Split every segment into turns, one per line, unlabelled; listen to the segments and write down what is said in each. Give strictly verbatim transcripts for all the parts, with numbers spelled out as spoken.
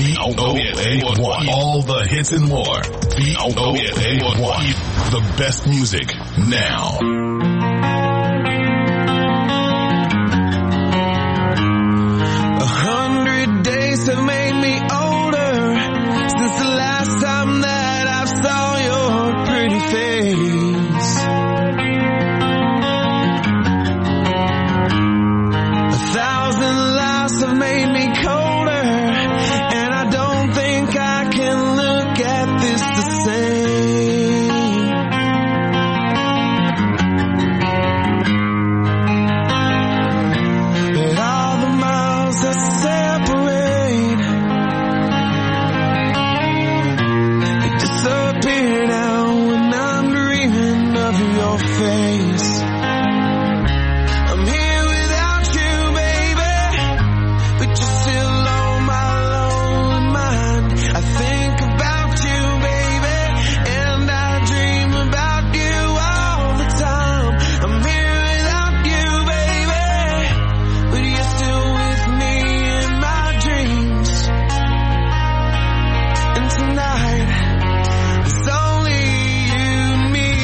V O A one. All the hits and more. V O A one. The best music now.
A hundred days have made me older since the last time that I saw your pretty face. A thousand lives have made me colder, and I don't think I can look at this the same. But all the miles that separate, they disappear now when I'm dreaming of your face. I'm here without you, baby, but you're still on my lonely mind. I think about you, baby, and I dream about you all the time. I'm here without you, baby, but you're still with me in my dreams. And tonight, it's only you and me.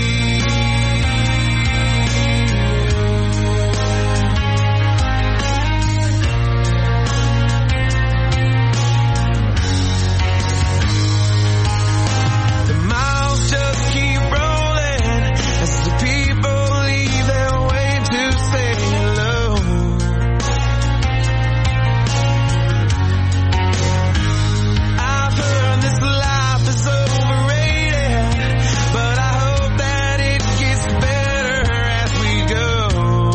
The miles just keep rolling as the people leave their way to say hello. I've heard this life is overrated, but I hope that it gets better as we go.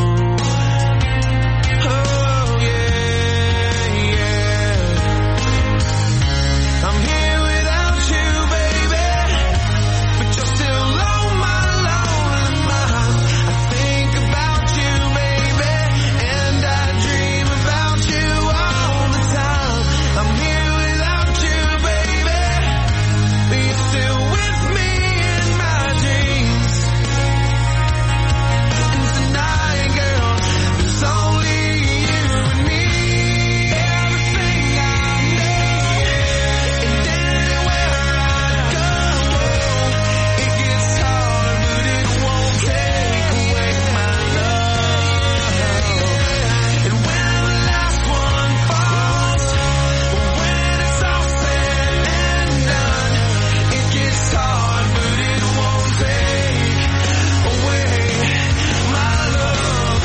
Oh yeah, yeah. I'm here without you, baby, but you're still on my lonely mind. I think about you, baby, and I dream about you all the time. I'm here without you, baby, but you're still with me in my dreams. And tonight, girl, there's only you and me. Everything I need, and anywhere I go, it gets hard, but it won't take away my love. And when the last one falls, when it's all said and done, it gets hard, but it won't take away my love.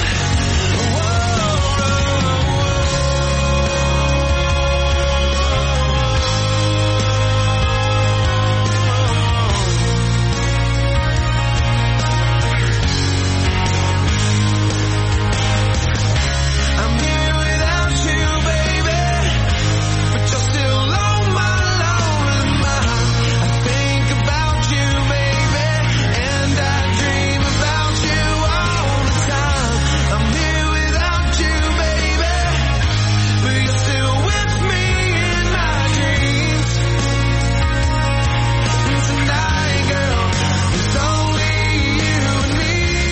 I'm here without you, baby, but you're still on my lonely mind. I think about you, baby, and I dream about you all the time. I'm here without you, baby, but you're still with me in my dreams. And tonight, girl, it's only you and me.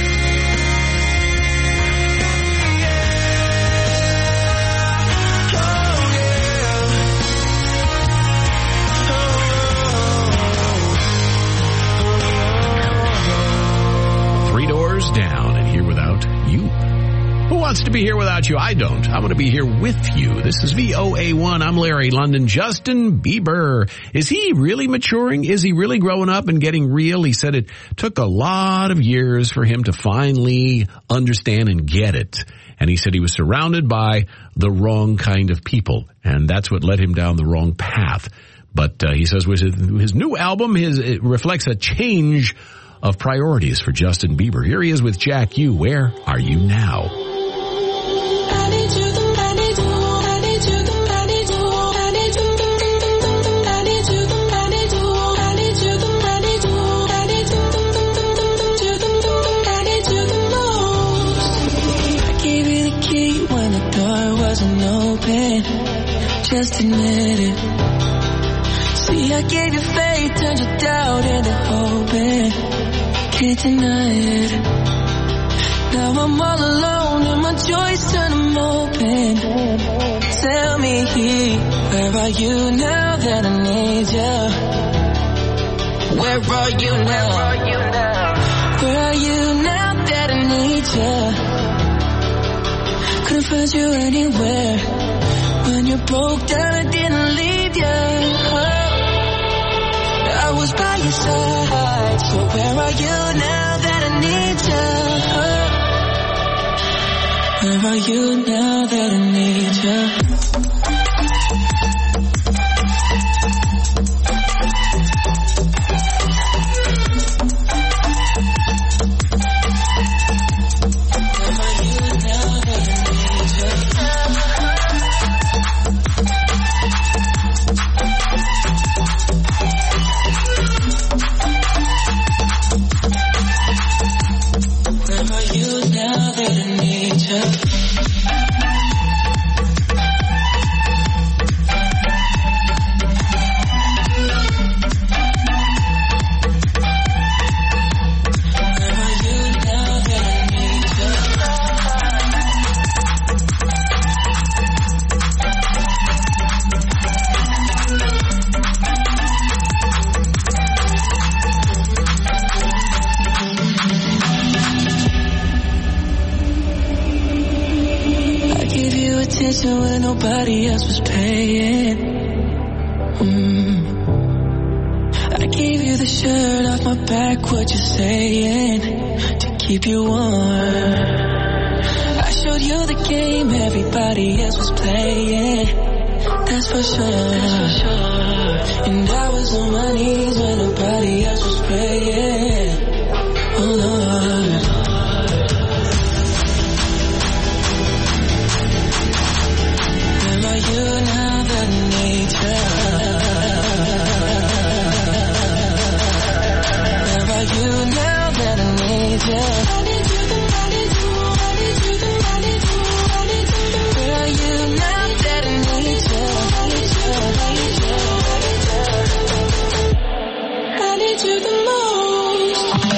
Three Doors Down and Here Without You. Who wants to be here without you? I don't. I want to be here with you. This is V O A one. I'm Larry London. Justin Bieber. Is he really maturing? Is he really growing up and getting real? He said it took a lot of years for him to finally understand and get it. And he said he was surrounded by the wrong kind of people. And that's what led him down the wrong path. But uh, he says with his, his new album, his it reflects a change of priorities for Justin Bieber. Here he is with Jack U. Where Are You Now?
I need you, I need you, I need you, I need you, I need you, I need you, I need you, I need you, I need you, I need you, I need you the most. I gave you the key when the door wasn't open. Just admit it. See, I gave you faith, turned your doubt into hope. Can't deny it. Now I'm all alone and my joys turn them open. tell me, where are you now that I need you? Where are you now? Where are you now that I need you? Couldn't find you anywhere. When you broke down, I didn't leave you. I was by your side. So where are you now that I need you? Where are you now that I need you? When nobody else was paying. mm. I gave you the shirt off my back, what you saying, to keep you warm. I showed you the game everybody else was playing. That's for sure, That's for sure. And I was on my knees when nobody else was praying. Oh Lord, you now that I need you. Where are you now that I need you? I need you, I need you, I need you, I need you, I need you. Where are you now that I need you? I need you, I need you, I need you the most.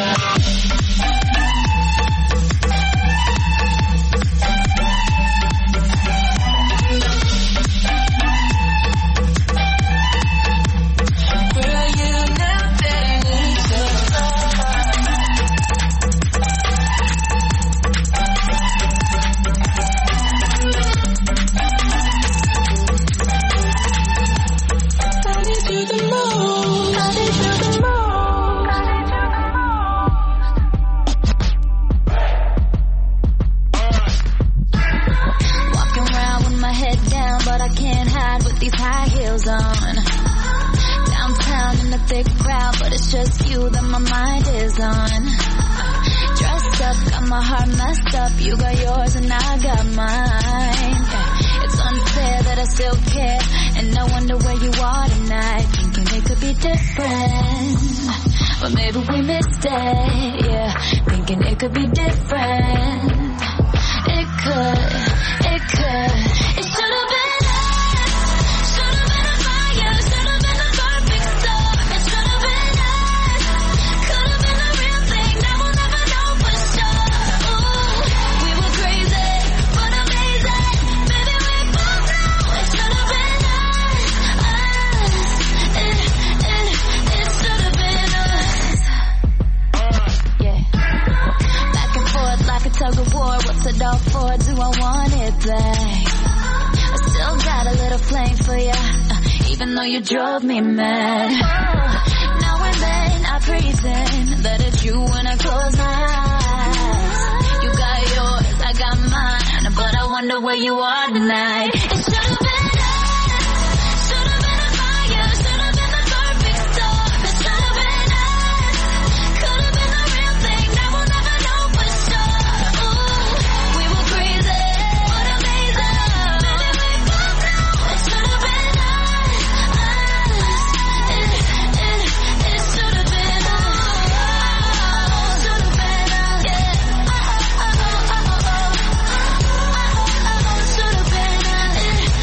Drove me mad. Now and then I pretend that it's you when I close my eyes. You got yours, I got mine, but I wonder where you are tonight. It should have been us, should have been a fire, should have been the perfect storm. It should have been us, could have been the real thing. Now we'll never know for sure. Ooh, we were crazy, but amazing. Maybe we both know it should have been us. Should've been us.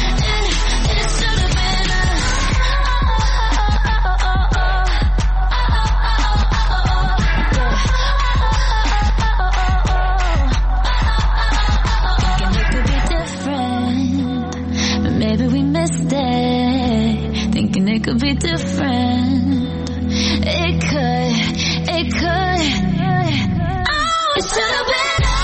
could be different. It could, it could. Oh, it should have been.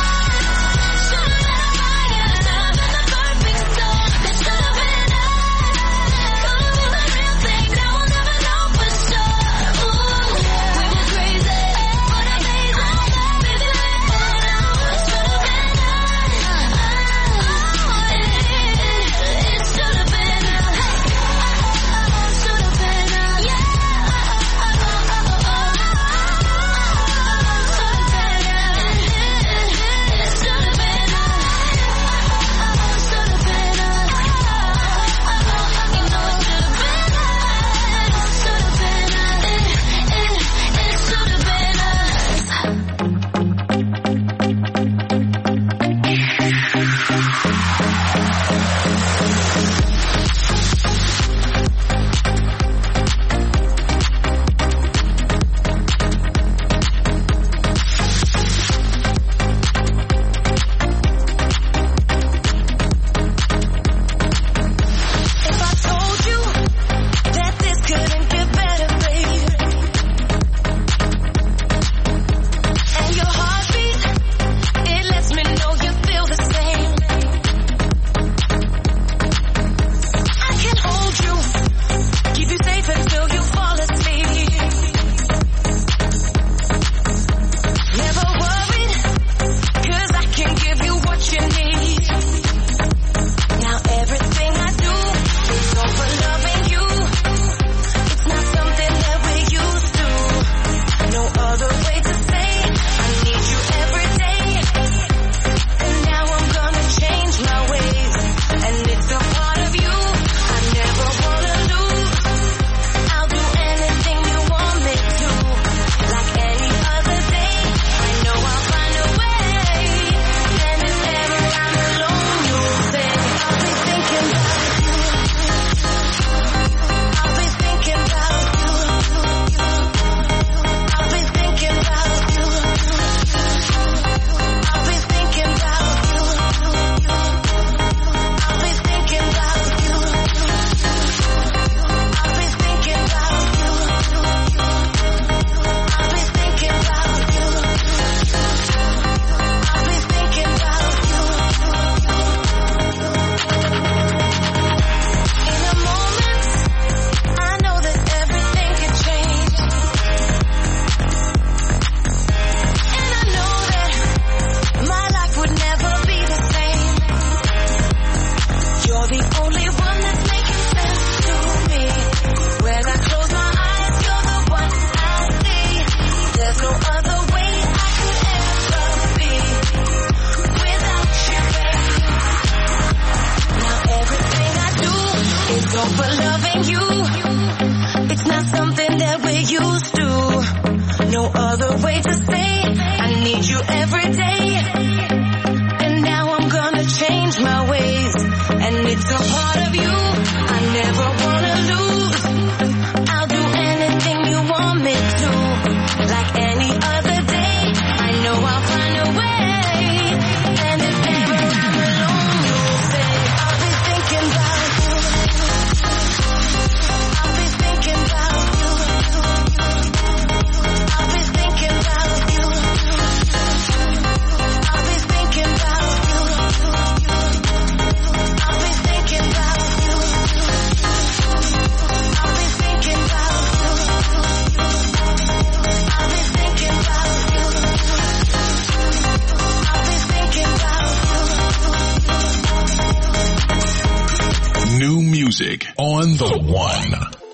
Music on the one.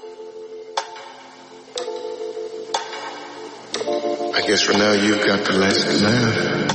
I guess for now you've got the lesson learned.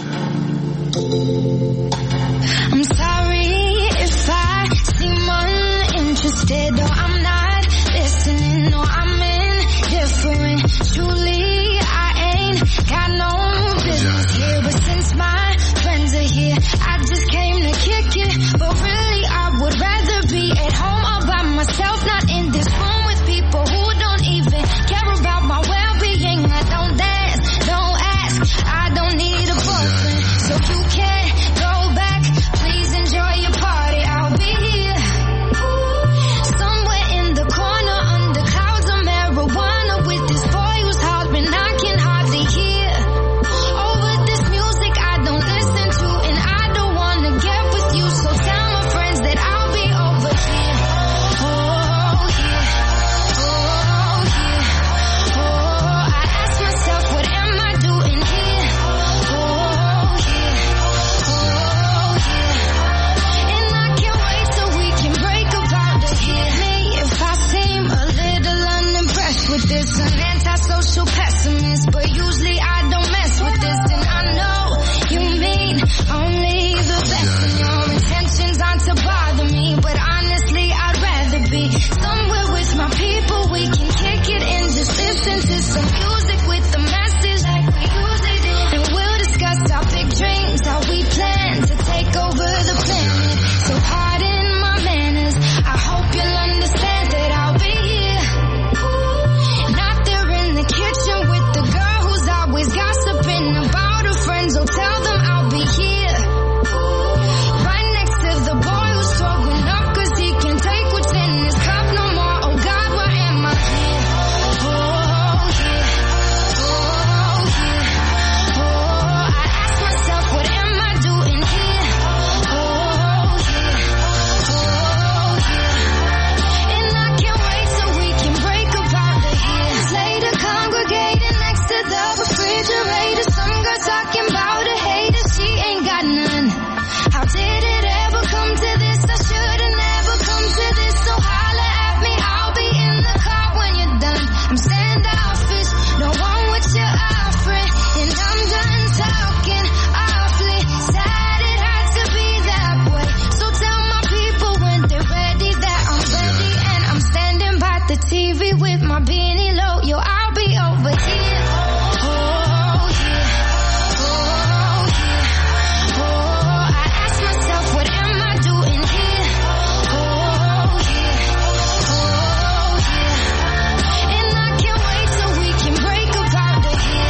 I'm sorry if I seem uninterested or I'm not listening or I'm indifferent. Truly, I ain't got no business here, but since my friends are here, I just came to kick it. But really, I would rather be at home all by myself, not in this room with people who don't even care about my well-being. I don't dance, don't ask, I don't need a boyfriend, so you can't go back. Please enjoy your party. I'll be here somewhere in
T V with my beanie low. Yo, I'll be over here. Oh, yeah. Oh, yeah. Oh, I ask myself, what am I doing here? Oh, yeah. Oh, yeah. And I can't wait till we can break up out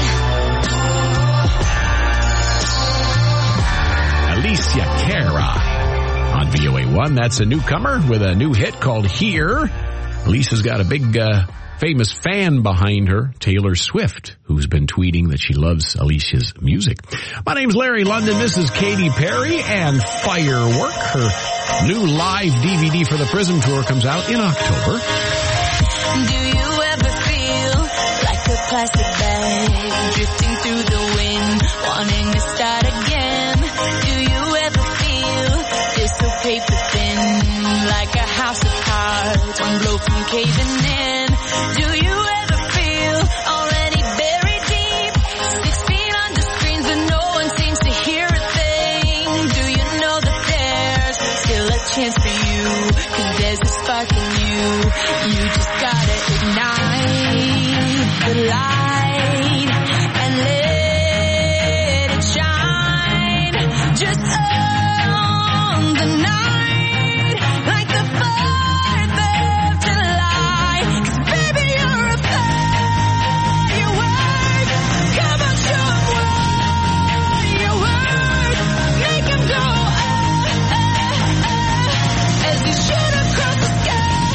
of here.
Alicia Cara on V O A one. That's a newcomer with a new hit called Here. Lisa's got a big, uh, famous fan behind her, Taylor Swift, who's been tweeting that she loves Alicia's music. My name's Larry London. This is Katy Perry and Firework. Her new live D V D for the Prism Tour comes out in October.
Do you ever feel like a plastic bag drifting through the wind, wanting to start again? Do you ever feel this so paper thin, like a house of cards, one blow from caving in? Do you ever feel already buried deep, six feet under screens but no one seems to hear a thing? Do you know that there's still a chance for you, 'cause there's a spark in you. You just gotta ignite the light and let it shine just on the night, like the fourth of July. 'Cause baby, you're a firework. Come on, show 'em what you work. Make 'em go ah, ah, ah, as you shoot across the sky.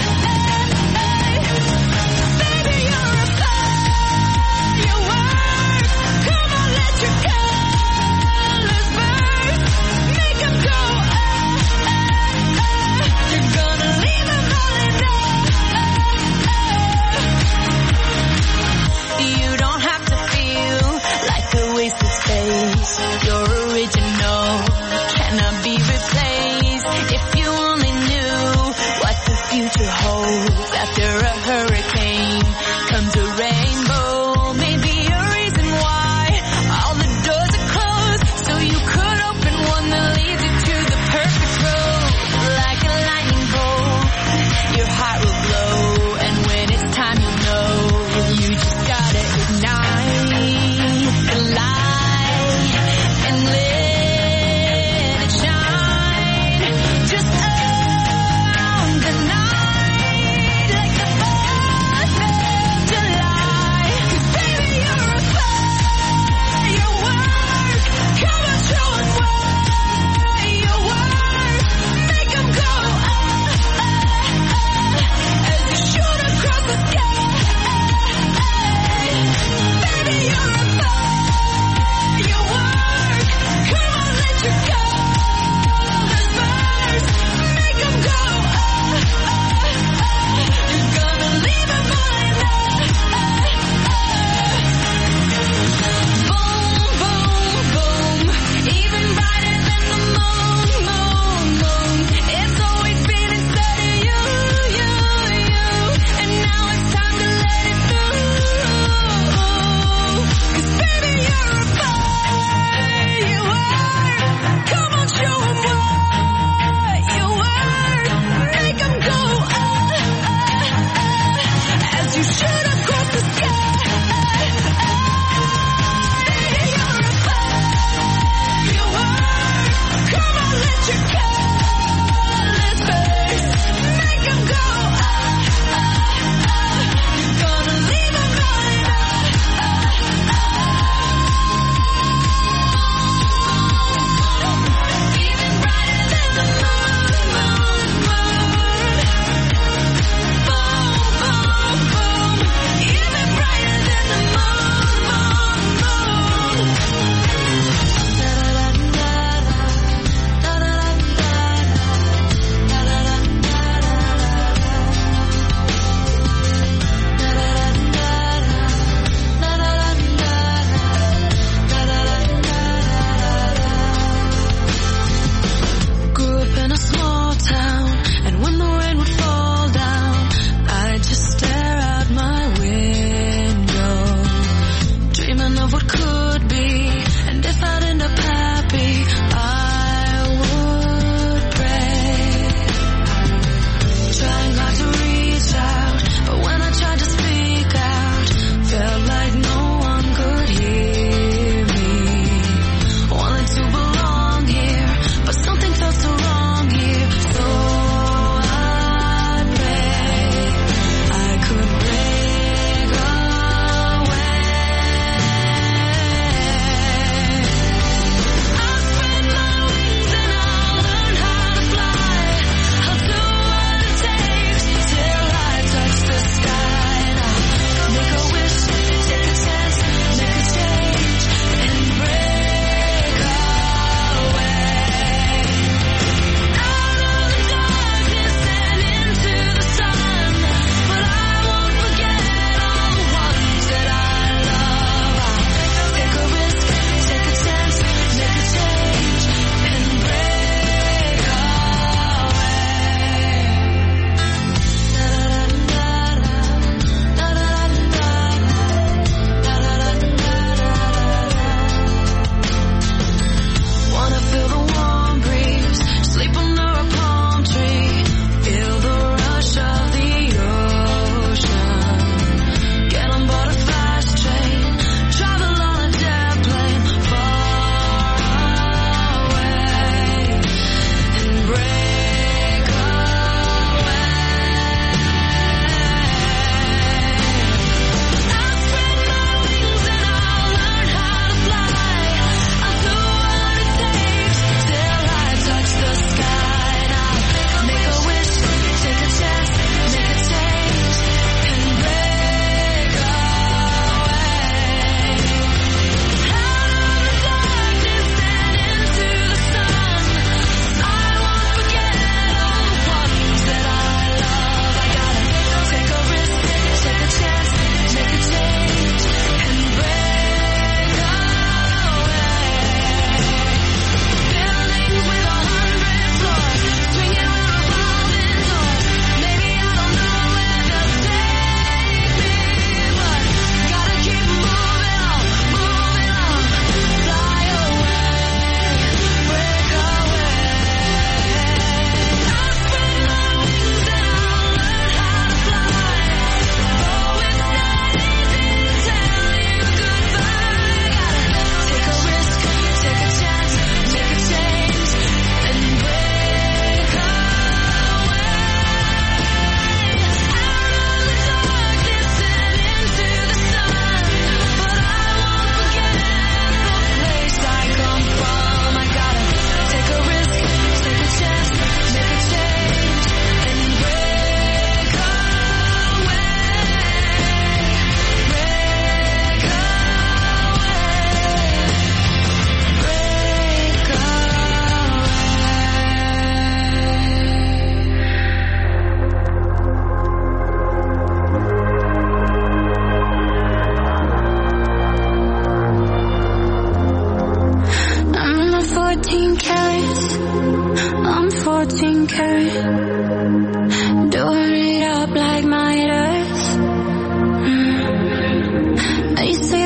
Baby, you're a firework. Come on, let your colors burst. Make 'em go ah, ah, ah. You're gonna leave 'em all in awe. You don't have to feel like a waste of space. You're original, cannot be replaced. If you only knew what the future holds. After a hurricane comes a rainbow. Maybe a reason why all the doors are closed, so you could open one that leads you to the perfect road. Like a lightning bolt, your heart will glow, and when it's time you know, you just gotta ignite the light and let it shine just on the night, like the fourth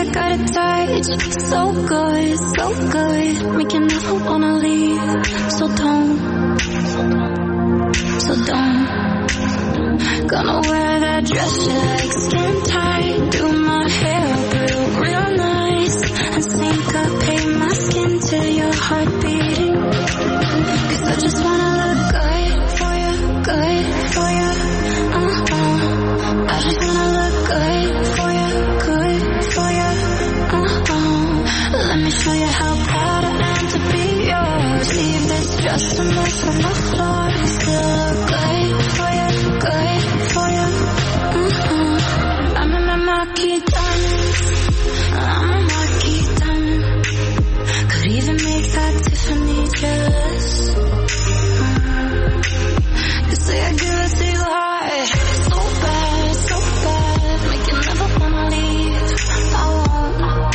got a touch, so good, so good. Make you never wanna leave. So don't, so don't. Gonna wear that dress you like, skin tight. Do my hair real, real nice. And syncopate my skin to your heart beating. Cause I just wanna look good for you, good for you. Uh-uh. I just wanna look good for you, good for you. Uh-uh. Let me show you how proud I am to be yours. Leave this just a mess on the floor. Still look good for you, good for you. Uh-uh. I'm in my marquee diamonds. I'm a marquee diamond. Could even make that Tiffany jealous. You say I give it to you hard, so bad, so bad, make you never wanna leave. I won't.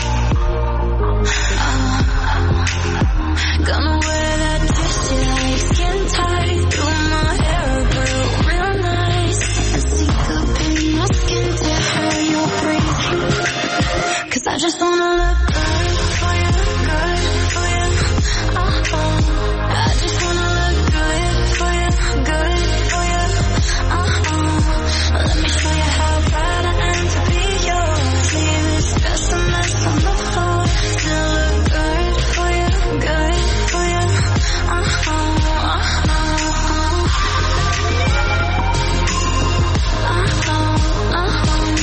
Uh, gonna wear that dress you like, skin tight, do my hair real, real nice, and syncopate my skin to how you're breathing. Cause I just wanna look good for you, good for you. Uh-oh. I just wanna look good for you, good for you. Uh-oh. Let me show you how proud I am to be yours. Leave this dress a mess on the floor. Still look good for you, good for you. Uh-oh. Uh-oh. Uh-oh. Uh-oh.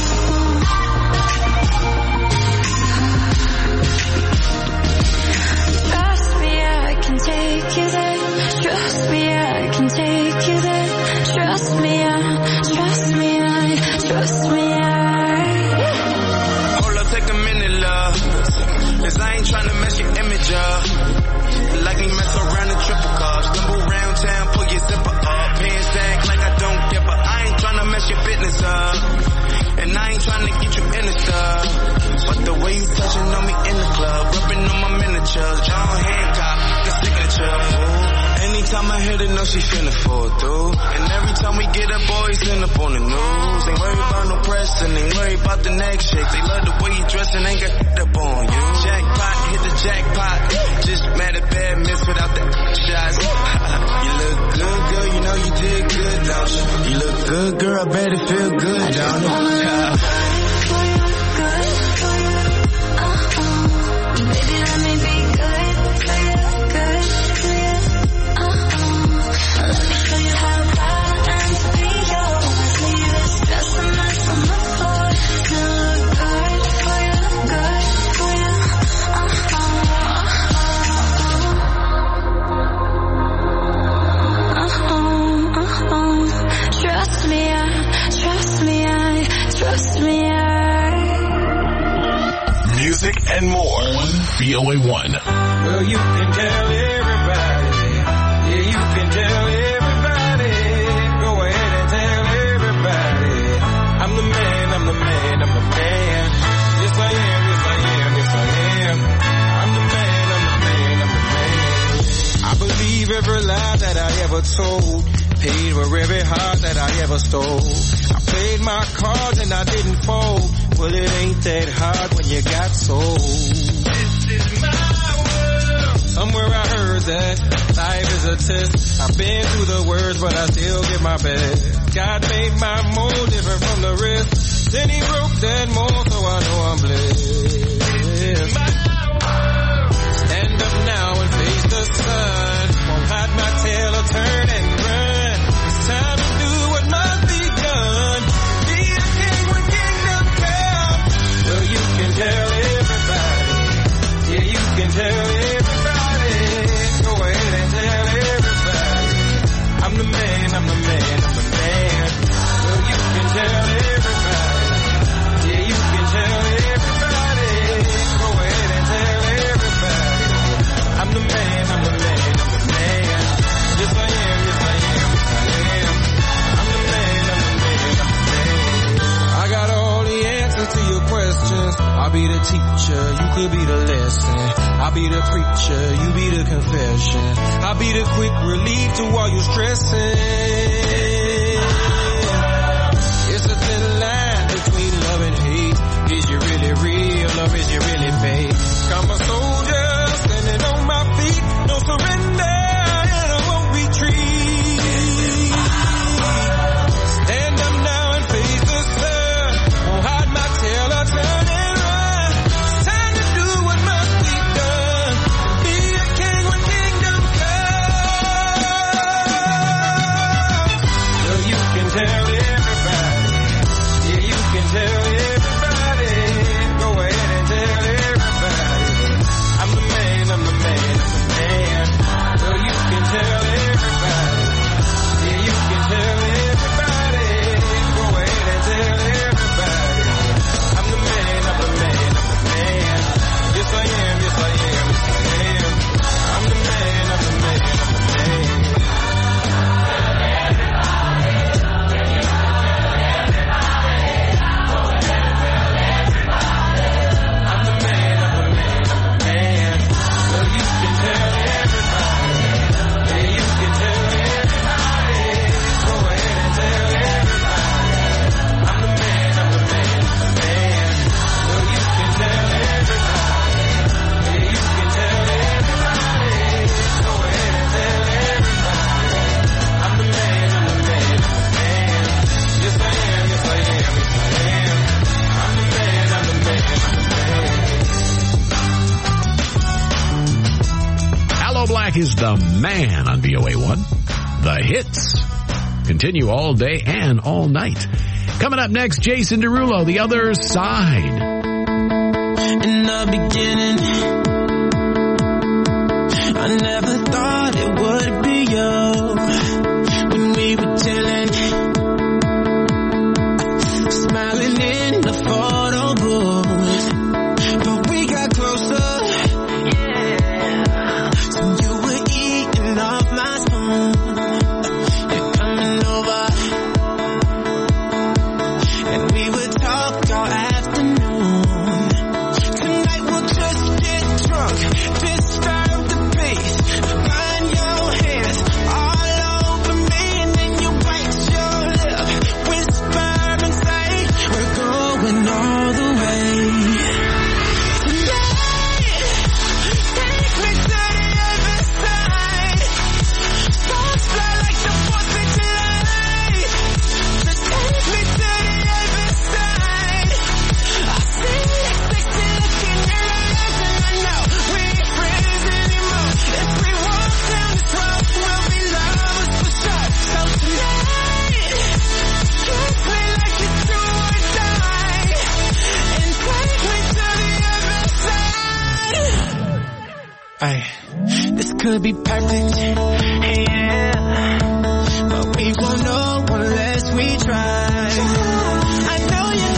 Trust me, I can take you there. Trust me, I can take you there. Trust me, I, trust me, I, trust me, I.
Hold up, take a minute, love. Cause I ain't tryna mess your image up. Like me mess around the triple cup. Stumble around town, pull your zipper up. Pants back like I don't give a. I ain't tryna mess your fitness up. And I ain't tryna get you in the stuff. But the way you touching on me in the club, rubbing on my miniatures, John Hancock, the signature. Ooh. Anytime I hit it, know she finna fall through. And every time we get up, boys end up on the news. Ain't worried about no press and ain't worried about the next shake. They love the way you dress and ain't got up on you. Jackpot, hit the jackpot. Just mad at bad miss without the shots. You look good, girl, you know you did good, don't you? You look good, girl, I bet it feel good, don't you?
Baby, let me be good for you, good for you. Uh-oh. Let me show you how proud I am to be yours. Leave this dress a mess on the floor. Still look good for you, good for you. Uh-oh. Uh-oh. Uh-oh. Trust me, I, trust me, I, trust me, I.
Music and more on V O A one.
Well, you can tell everybody. Yeah, you can tell everybody. Go ahead and tell everybody. I'm the man, I'm the man, I'm the man. Yes, I am, yes, I am, yes, I am. I'm the man, I'm the man, I'm the man. I believe every lie that I ever told. Paid for every heart that I ever stole. I played my cards and I didn't fold. Well, it ain't that hard when you got sold. This is my world. Somewhere I heard that life is a test. I've been through the worst, but I still give my best. God made my mold different from the rest. Then he broke that mold, so I know I'm blessed. This is my world. Stand up now and face the sun. Won't hide my tail or turn and run. It's time to do what must be done. Be a king when kingdom come. Well, you can tell everybody. Yeah, you can tell everybody. Go ahead and tell everybody. I'm the man, I'm the man, I'm the man. Well, you can tell everybody. Yeah, you can tell everybody. Go ahead and tell everybody. I'm the man, I'm the man, I'm the man. Yes, I am, yes, I am, yes, I am. I'm the man, I'm the man, I'm the man. I got all the answers to your questions. I'll be the teacher, you could be the lesson. I'll be the preacher, you be the confession. I'll be the quick relief to all your stressing. It's a thin line between love and hate. Is you really real or is
Back is the man on V O A one. The hits continue all day and all night. Coming up next, Jason Derulo, The Other Side.
In the beginning, I never thought it would be you. When we were chilling, smiling in the photo booth, but we got closer. Yeah. So you were eating off my spoon. You're coming over, and we would talk all afternoon. Tonight we'll just get drunk, disturb the peace. Find your hands all over me, and then you bite your lip, whisper and say, we're going all the way. Tonight, take me to the other side. Stars fly like the fourth of July. Just take me to the other side. I see that sexy look in your eyes, and I know we ain't friends anymore. If we walk down this road, we'll be lovers for sure. So tonight, kiss me like it's do or die, and take me to the other side. Ay, this could be perfect, yeah, but we won't know unless we try. I know you're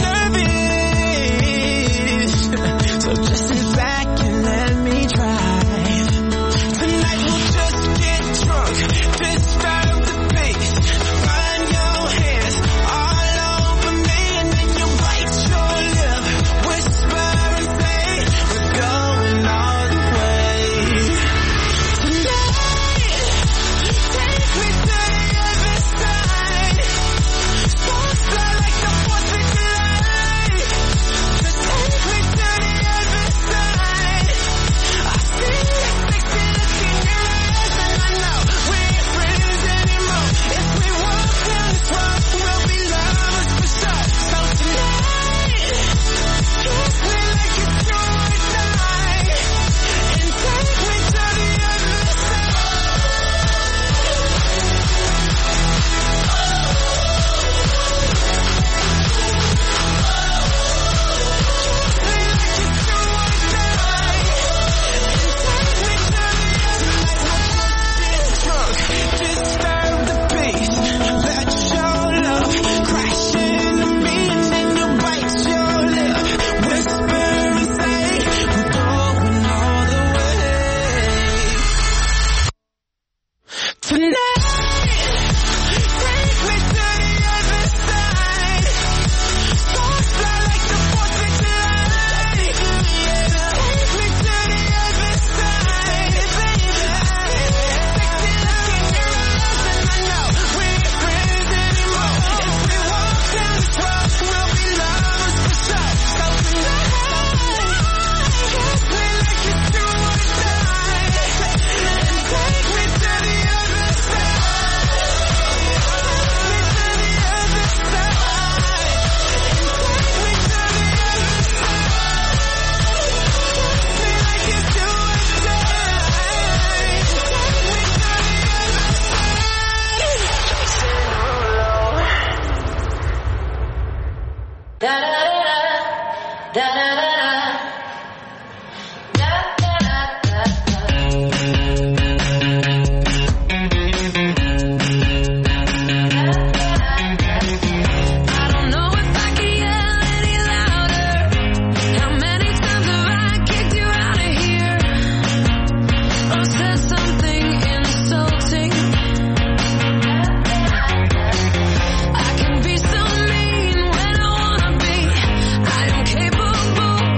nervous, so just sit back and let me drive. Tonight we'll just get drunk, disturb the peace. Find your hands all over me, and then you bite your lip, whisper and say, we're going all the way. Tonight, take me to the other side. Stars fly like the fourth of July. Just take me to the other side. I see that sexy look in your eyes, and I know we ain't friends anymore. If we walk down this road, we'll be lovers for sure. So tonight, kiss me like it's do or die, and take me to the other side. Disturb the peace. Let your love crash into me, and then you bite your lip, whisper and say, we're going all the way. Tonight, take me to the other side. Stars fly like the fourth of July. Take me to the other side, baby. Sexy look in your eyes, and I know we ain't friends anymore. If we walk down this road, we'll be lovers for sure. So tonight, kiss me like it's do or die, and take me to the other side. I can be so mean when I wanna be. I am capable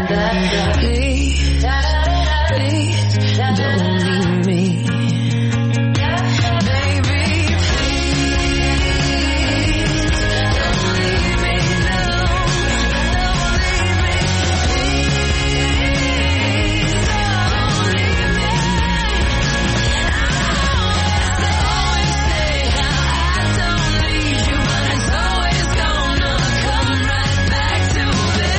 Please, please, don't leave me. Baby, please, don't leave me. No, don't leave me. Please, don't leave me. I always say how I don't need you, but it's always gonna come right back to me.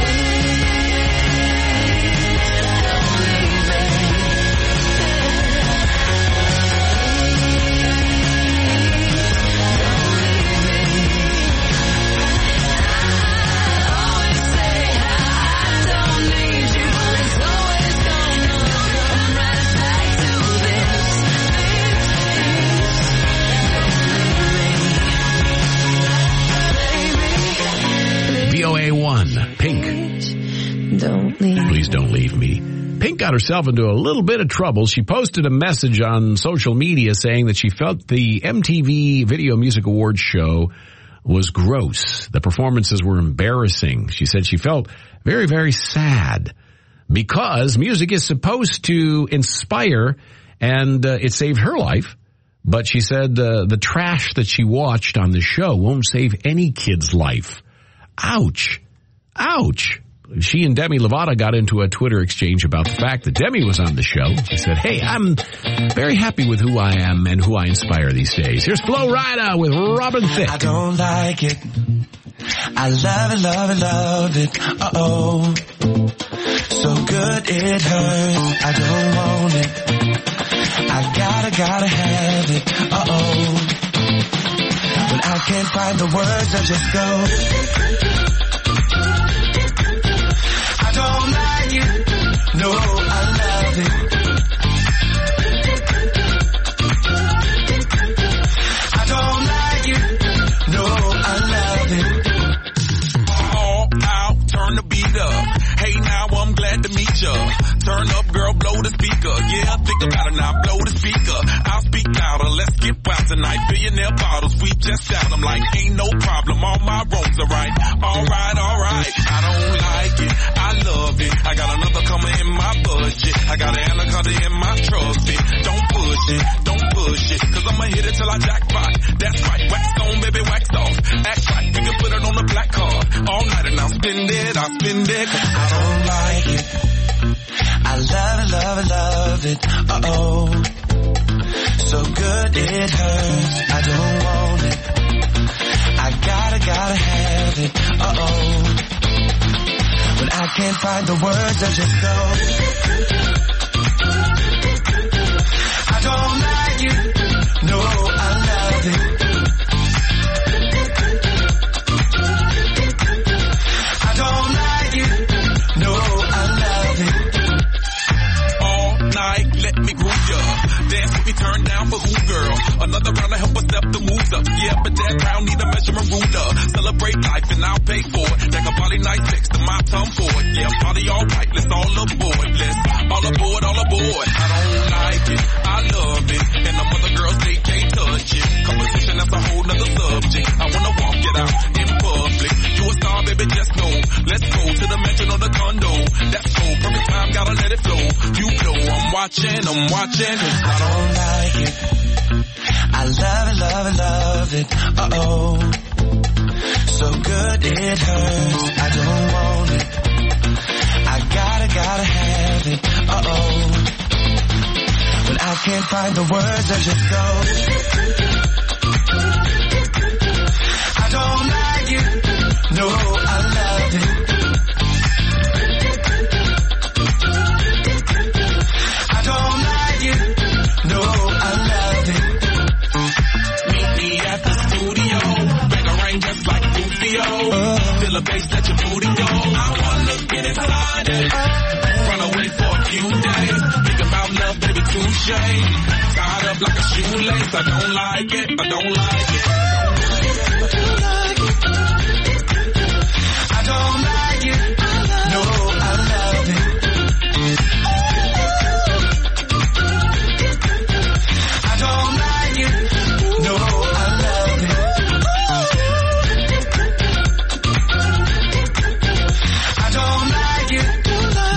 V O A one, Pink.
Don't leave.
Please don't leave me. Pink got herself into a little bit of trouble. She posted a message on social media saying that she felt the M T V Video Music Awards show was gross. The performances were embarrassing. She said she felt very, very sad because music is supposed to inspire, and uh, it saved her life. But she said uh, the trash that she watched on the show won't save any kid's life. Ouch. Ouch. She and Demi Lovato got into a Twitter exchange about the fact that Demi was on the show. She said, hey, I'm very happy with who I am and who I inspire these days. Here's Flo Rida with Robin Thicke.
I don't like it. I love it, love it, love it. Uh-oh. So good it hurts. I don't want it. I gotta, gotta have it. Uh-oh. When I can't find the words, I just go. I don't like it. No, I love it. I don't like it. No, I love it. All out, turn the beat up. Hey, now I'm glad to meet ya. Turn up, girl, blow the speaker. Yeah, think about it now, blow the speaker. I'll speak louder, let's get wild tonight. Billionaire bottles, we just down. I'm like, ain't no problem, all my roads are right. Alright, alright, I don't like it, I love it. I got another coming in my budget. I got an anaconda in my trusty. Don't push it, don't push it, cause I'ma hit it till I jackpot. That's right, wax on, baby, wax off. Act right, we can put it on the black card. All night and I'll spend it, I'll spend it. I don't like it. I love it, love it, love it. Uh-oh. So good it hurts. I don't want it. I gotta, gotta have it. Uh-oh. When I can't find the words, I just go. I don't like it. No, I love it. I don't like it. No, I love it. All night, let me groove ya. Dance with me, turn down for who, girl? Another round to help us step the moves up. Yeah, but that round need a measurement ruler. Celebrate life and I'll pay for it. Like a body night next to my tongue for it. Yeah, party all right, let's all aboard. Let's all aboard, all aboard. I don't like it, I love it. And the mother girls, they can't touch it. Competition, that's a whole nother subject. I wanna walk it out in public. You a star, baby, just know. Let's go to the mansion or the condo. That's so perfect time, gotta let it flow. You know I'm watching, I'm watching. I don't like it. I love it, love it, love it. Uh-oh. So good it hurts. I don't want it. I gotta, gotta have it. Uh-oh. When I can't find the words, I just go. I don't like it. No, I love it. I don't like it. No, I love it. Meet me at the studio. Bang a rain just like Rufio. Uh, Feel a bass that your booty go. I wanna get inside it. Run away for a few days. Think about love, baby, touche. Tied up like a shoelace. I don't like it. I don't like it. I don't like it. I don't like it. No, I love it. I don't like it. No, I love it. I don't like it.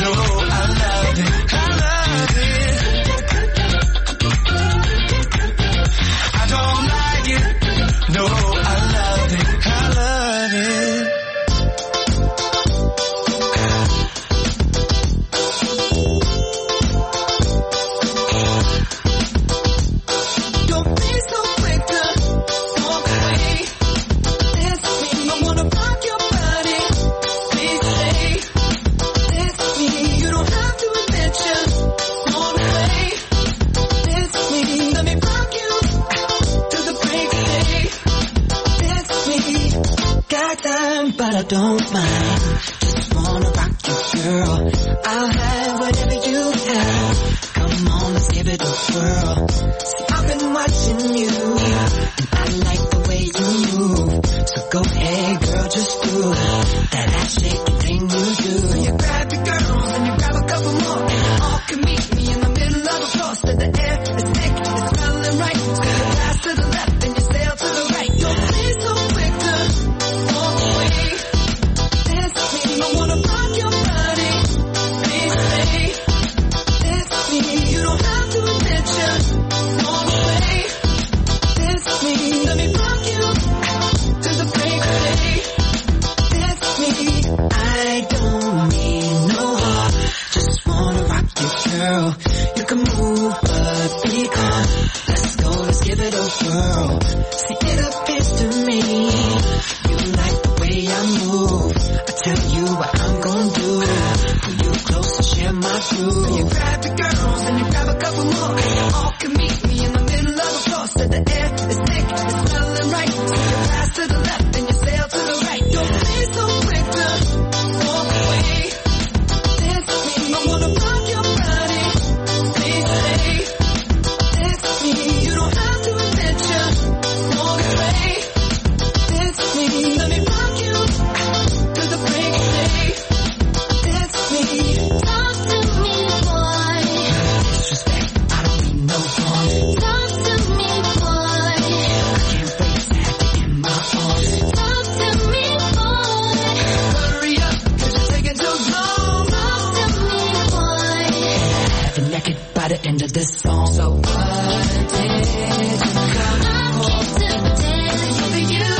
girl. I'll have whatever you have. Come on, let's give it a whirl. See, I've been watching you, and I like the way you move. So go ahead, girl, just do that ass shaking thing you do. So you grab your girls and you grab a couple more, and you all can meet me in the middle of the floor. So the air is thick, it's smelling right. So you pass to the left and you sail to the right. Don't be so quick to walk away. Dance with me, I wanna rock your body. Please stay. Dance with me, you don't have to admit you walk away. Dance with me, let me rock you to the break of day. Dance with me, I don't need no heart, just wanna rock you, girl. You can move, but be calm. Let's go, let's give it a whirl. See, it appears to me you like the way I move. I tell you what I'm gonna do. Pull you close and share my groove. So you grab your girls and you grab a couple more, and you all can meet me in the middle of the floor. So the air is thick, it's smelling right. So you pass to the left and you sail to the right. Don't be so quick to walk away. Dance with me, I wanna rock your body. Please stay. Dance with me, you don't have to admit you walk away. Dance with me, let me rock you to the break of day. Dance with me,
Talk to me, boy.
disrespect, I don't mean no harm.
Talk to me, boy.
I can't wait to have you in my arms.
Talk to me, boy.
Hurry up, cause you're taking too long.
Talk to me, boy.
Have you naked by the end of this song. So what did you come
I came to dance with you.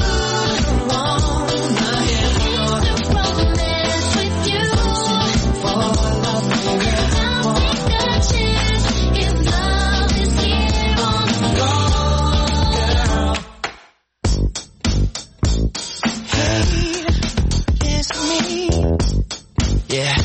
wanna hear
To romance with you.
for love?
I'll take a chance if love is here on the
Girl, hey, dance with me. Yeah.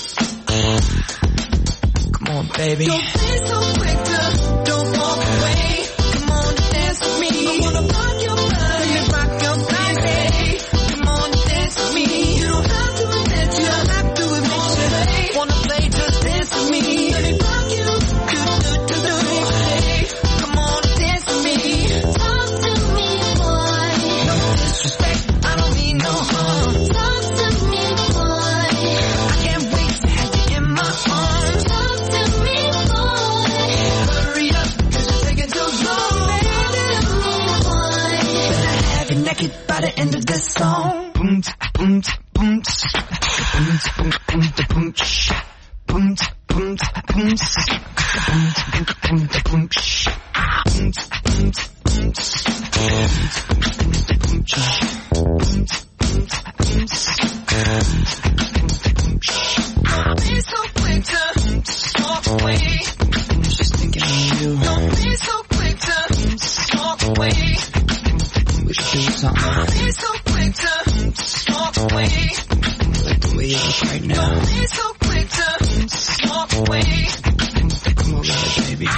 Come on, baby. Don't be so quick to don't walk away. Come on, dance with me. I wanna rock your body. Let me rock your body. Come on, dance with me. You don't have to admit you don't have to admit you wanna play, just dance with me. Let me rock you. Do do do do. Hey, come on, dance with me.
Talk to me, boy.
No disrespect, I don't mean no harm.
Talk to me, boy.
I can't wait to have you in my arms.
Talk to me, boy.
Hurry up, cause you're taking too long.
Talk to me, boy.
Better have you naked by the end of this song. Boom, tsk, boom, tsk, boom, tsk. Boom, tsk, boom, boom, tsk, boom, tsk. Boom, tsk, boom, tsk, boom, tsk. Boom, tsk, boom, boom, tsk, boom, tsk. Boom, tsk, boom, tsk, boom, tsk. Boom, tsk, boom, boom, tsk, boom, tsk. Boom, tsk, boom, tsk, boom, tsk. Boom, tsk, boom, tsk. Don't be so quick to walk away. Just thinking of you. Don't be so quick to walk away. We should do something. Don't be so quick to walk away. Like the way you look right now. Don't be so quick to walk away. Come over here, baby.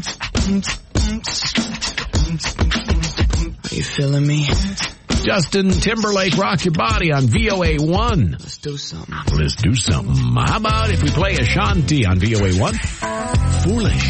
Are you feeling me?
Justin Timberlake, Rock Your Body on V O A one.
Let's do something.
Let's do something. How about if we play Ashanti on V O A one? Foolish.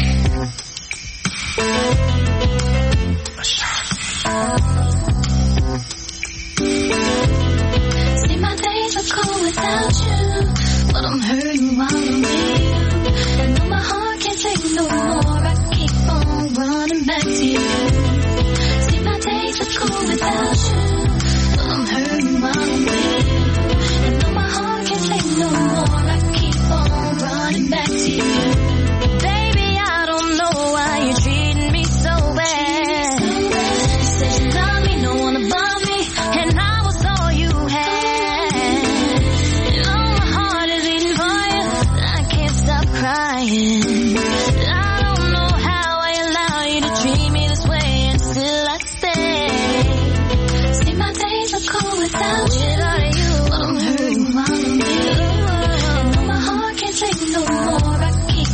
See, my days are cold without you, but I'm hurting while I'm with you. I know my heart can't take no more. I keep on running back to you. See, my days are cold without you, but I'm hurting while I'm with you. I know my heart can't take no more. I keep on running back to you. Baby, I don't know why you're treating me so bad. You said you love me, no one above me, and I was all you had. And oh, my heart is beating for you, I can't stop crying. I don't know how I allow you to treat me this way, and still I stay. See, my days are cold without you, but I'm hurting while I'm with you. And oh, my heart can't take no more. I keep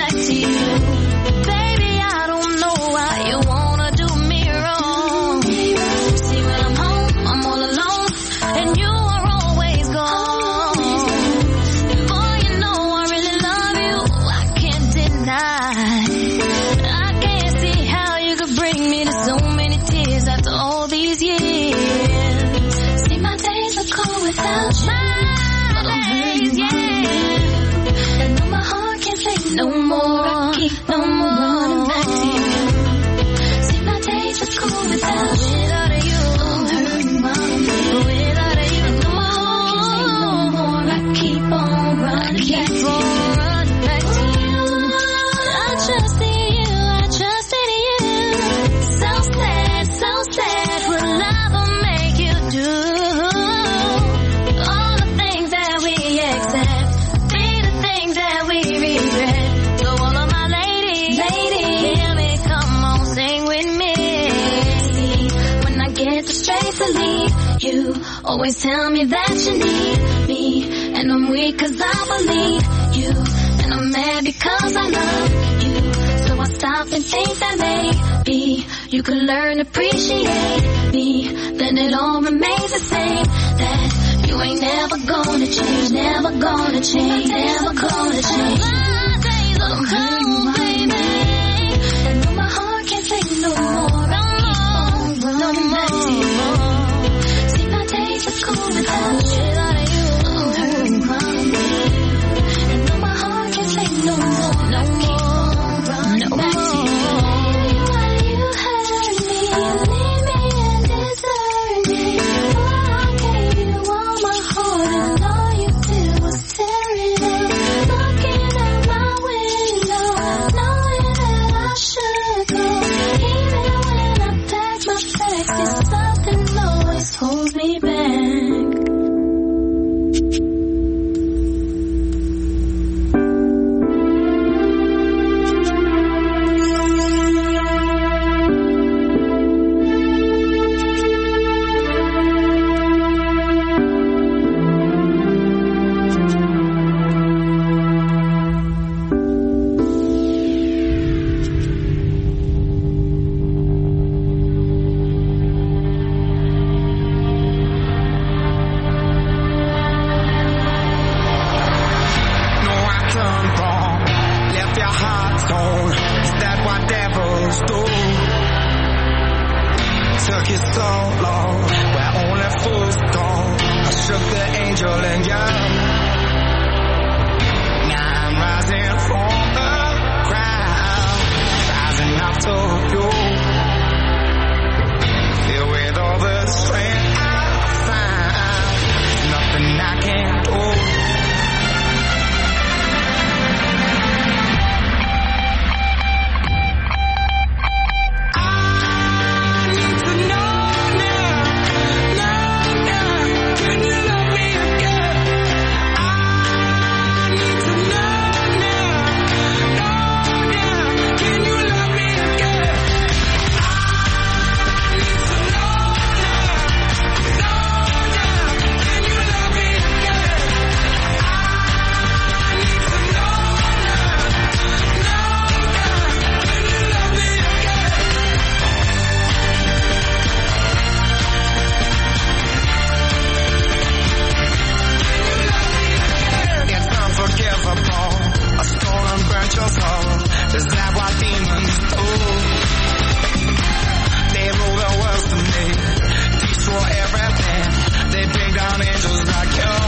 back to you. Baby, I don't know why you wanna do me wrong. See, when I'm home, I'm all alone, and you are always gone. Boy, you know I really love you, I can't deny. I can't see how you could bring me to so many tears after all these years. See, my days are cold without you. My days, yeah. And though my heart can't take no more, I keep no more running back to you. See, my days are cold without you. Without you, I'm hurting, mama. Without you, and though my heart can't take no more, I keep on running back to you. Running back to you. I trust in you, I trust in you. So sad, so sad, what love will make you do. All the things that we accept, be the things that we regret. So all of my ladies, ladies, hear me, come on, sing with me. See, when I get the strength to leave, you always tell me that you need me. And I'm weak cause I believe you, and I'm mad because I love you. So I stop and think that maybe you could learn to appreciate me. Then it all remains the same, that you ain't never gonna change, never gonna change, never gonna change. My days are cold, baby, and though my heart can't take no more, no more, no more. See, my days are cold without you. I'm hurting, crying, and though my heart can't take no more, no more, running back to you. Why you hurt me, leave me and desert me? Why I gave you all my heart and all you did was tear it up. Looking out my window, knowing that I should go. Even when I pack my bags, there's something always holds me back.
No, I turned wrong, left your heart torn. Is that what devils do? Took you so long, where only fools go. I shook the angel in you. Now I'm rising from the ground, rising up to you. Filled with all the strength I find, nothing I can't do. A stolen burnt your soul. Is that what demons do? They rule the world to me, destroy everything. They bring down angels like you.